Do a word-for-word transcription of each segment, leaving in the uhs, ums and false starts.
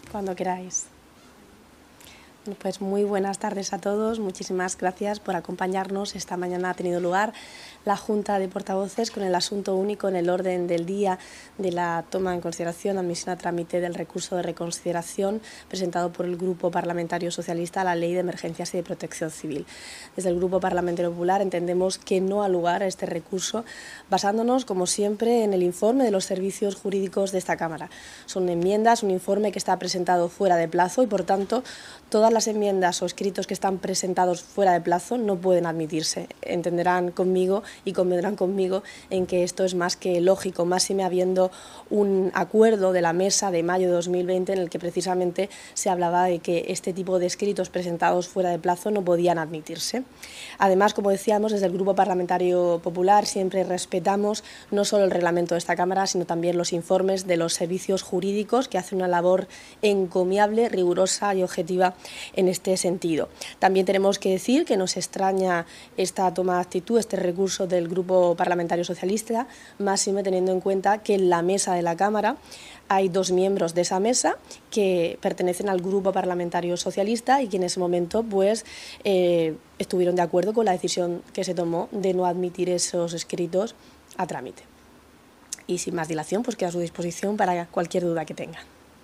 Cuando queráis. Bueno, pues muy buenas tardes a todos. Muchísimas gracias por acompañarnos. Esta mañana ha tenido lugar la Junta de Portavoces con el asunto único en el orden del día de la toma en consideración, admisión a trámite del recurso de reconsideración presentado por el Grupo Parlamentario Socialista a la Ley de Emergencias y de Protección Civil. Desde el Grupo Parlamentario Popular entendemos que no ha lugar a este recurso, basándonos, como siempre, en el informe de los servicios jurídicos de esta Cámara. Son enmiendas, un informe que está presentado fuera de plazo y, por tanto, todas las enmiendas o escritos que están presentados fuera de plazo no pueden admitirse. Entenderán conmigo y convendrán conmigo en que esto es más que lógico, máxime habiendo un acuerdo de la mesa de mayo de dos mil veinte en el que precisamente se hablaba de que este tipo de escritos presentados fuera de plazo no podían admitirse. Además, como decíamos, desde el Grupo Parlamentario Popular siempre respetamos no solo el reglamento de esta Cámara, sino también los informes de los servicios jurídicos que hacen una labor encomiable, rigurosa y objetiva en este sentido. También tenemos que decir que nos extraña esta toma de actitud, este recurso del Grupo Parlamentario Socialista, máxime teniendo en cuenta que en la mesa de la Cámara hay dos miembros de esa mesa que pertenecen al Grupo Parlamentario Socialista y que en ese momento pues, eh, estuvieron de acuerdo con la decisión que se tomó de no admitir esos escritos a trámite. Y sin más dilación, pues queda a su disposición para cualquier duda que tengan.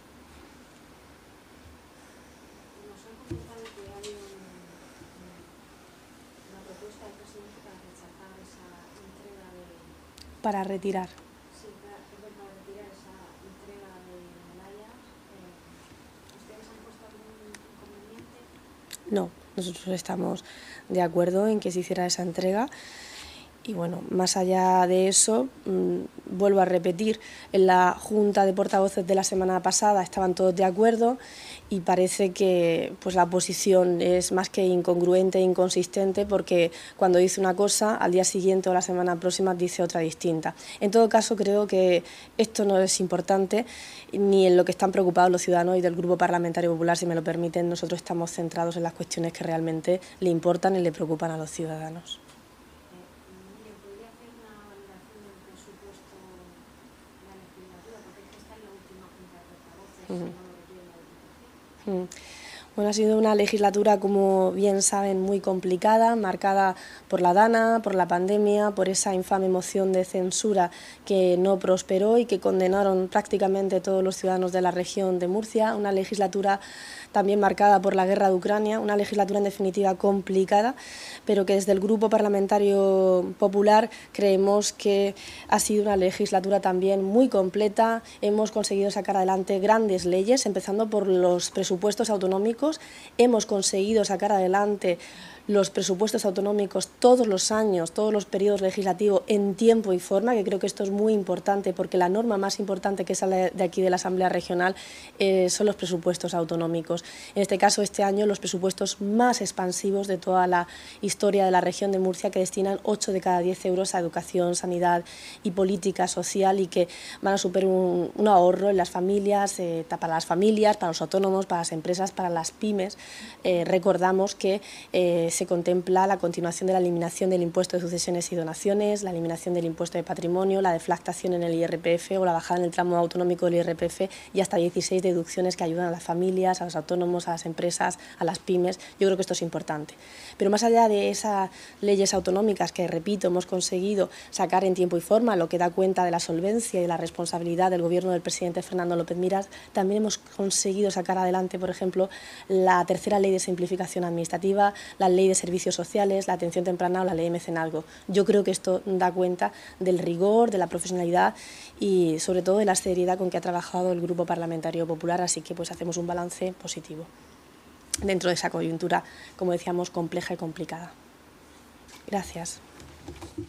Para retirar. Sí, para, para retirar esa entrega de medallas. Eh, ¿Ustedes han puesto algún inconveniente? No, nosotros estamos de acuerdo en que se hiciera esa entrega. Y bueno, más allá de eso, mmm, vuelvo a repetir, en la Junta de Portavoces de la semana pasada estaban todos de acuerdo y parece que pues, la posición es más que incongruente e inconsistente porque cuando dice una cosa, al día siguiente o la semana próxima dice otra distinta. En todo caso, creo que esto no es importante ni en lo que están preocupados los ciudadanos y del Grupo Parlamentario Popular, si me lo permiten, nosotros estamos centrados en las cuestiones que realmente le importan y le preocupan a los ciudadanos. Bueno, ha sido una legislatura, como bien saben, muy complicada, marcada por la DANA, por la pandemia, por esa infame moción de censura que no prosperó y que condenaron prácticamente todos los ciudadanos de la región de Murcia, una legislatura también marcada por la guerra de Ucrania, una legislatura en definitiva complicada, pero que desde el Grupo Parlamentario Popular creemos que ha sido una legislatura también muy completa. Hemos conseguido sacar adelante grandes leyes, empezando por los presupuestos autonómicos. Hemos conseguido sacar adelante los presupuestos autonómicos todos los años, todos los periodos legislativos en tiempo y forma, que creo que esto es muy importante porque la norma más importante que sale de aquí de la Asamblea Regional eh, son los presupuestos autonómicos. En este caso, este año, los presupuestos más expansivos de toda la historia de la región de Murcia, que destinan ocho de cada diez euros a educación, sanidad y política social y que van a suponer un, un ahorro en las familias, eh, para las familias, para los autónomos, para las empresas, para las pymes. Eh, recordamos que eh, se contempla la continuación de la eliminación del impuesto de sucesiones y donaciones, la eliminación del impuesto de patrimonio, la deflactación en el I R P F o la bajada en el tramo autonómico del I R P F y hasta dieciséis deducciones que ayudan a las familias, a los autónomos, a las empresas, a las pymes. Yo creo que esto es importante. Pero más allá de esas leyes autonómicas que, repito, hemos conseguido sacar en tiempo y forma, lo que da cuenta de la solvencia y de la responsabilidad del gobierno del presidente Fernando López Miras, también hemos conseguido sacar adelante, por ejemplo, la tercera ley de simplificación administrativa, la ley de servicios sociales, la atención temprana o la ley de mecenazgo. Yo creo que esto da cuenta del rigor, de la profesionalidad y sobre todo de la seriedad con que ha trabajado el Grupo Parlamentario Popular, así que pues hacemos un balance positivo dentro de esa coyuntura, como decíamos, compleja y complicada. Gracias.